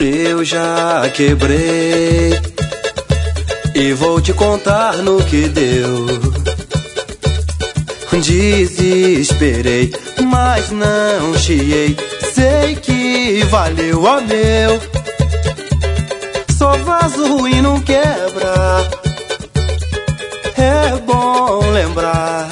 Eu já quebrei e vou te contar no que deu. Desesperei, mas não chiei. Sei que valeu, ó meu. Só vaso e não quebra. É bom lembrar.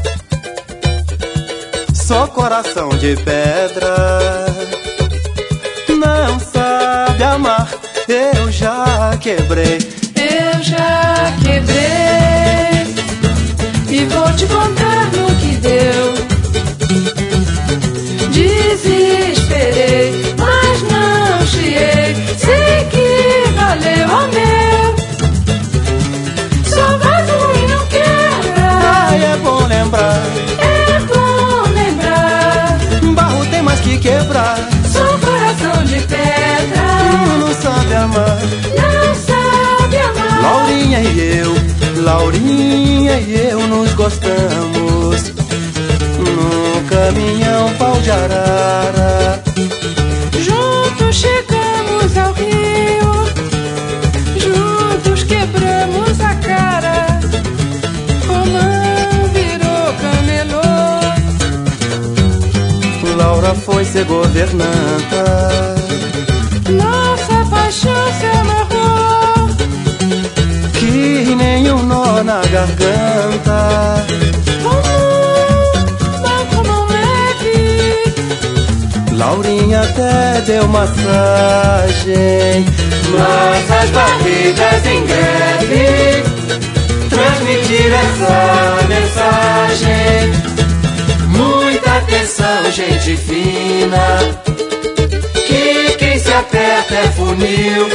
Só coração de pedra não sabe amar. Eu já quebrei. Eu já quebrei e vou te contar no que deu. Desesperei, mas não chiei. Sei que valeu, ó meu. Só vaso e não quebra. Ai, é bom lembrar. É bom lembrar. Barro tem mais que quebrar. Sou coração de pedra. Não sabe amar. Não sabe amar. Laurinha e eu nos gostamos no caminhão pau de arara. Juntos chegamos ao rio, juntos quebramos a cara. Romão virou camelô. Laura foi ser governanta. Nossa paixão se amarrou, Que nem um nó na garganta. banco não leve. Laurinha até deu massagem, mas as barrigas em greve. Transmitir essa mensagem. Muita atenção, gente fina, que quem se aperta é funil.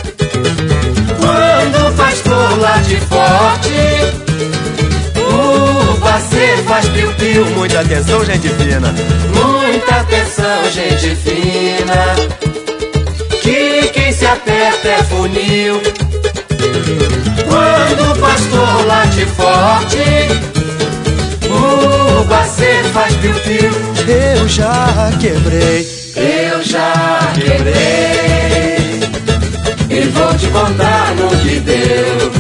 Quando o pastor late forte, o parceiro faz piu-piu. Muita atenção, gente fina. Muita atenção, gente fina, que quem se aperta é funil. Quando o pastor late forte, o parceiro faz piu-piu. Eu já quebrei. Eu já quebrei e vou te contar no que deu.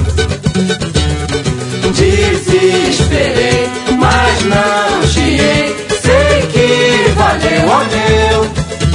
Desesperei, mas não chiei. Sei que valeu, ó meu.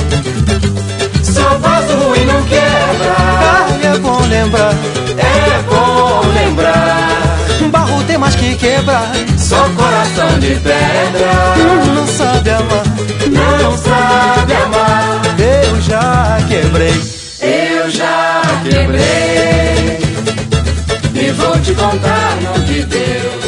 Só vaso ruim não quebra. Ai, é bom lembrar. É bom lembrar. Barro tem mais que quebrar. Só coração de pedra não sabe amar. Não sabe amar. Eu já quebrei. Eu já quebrei e vou te contar no que deu.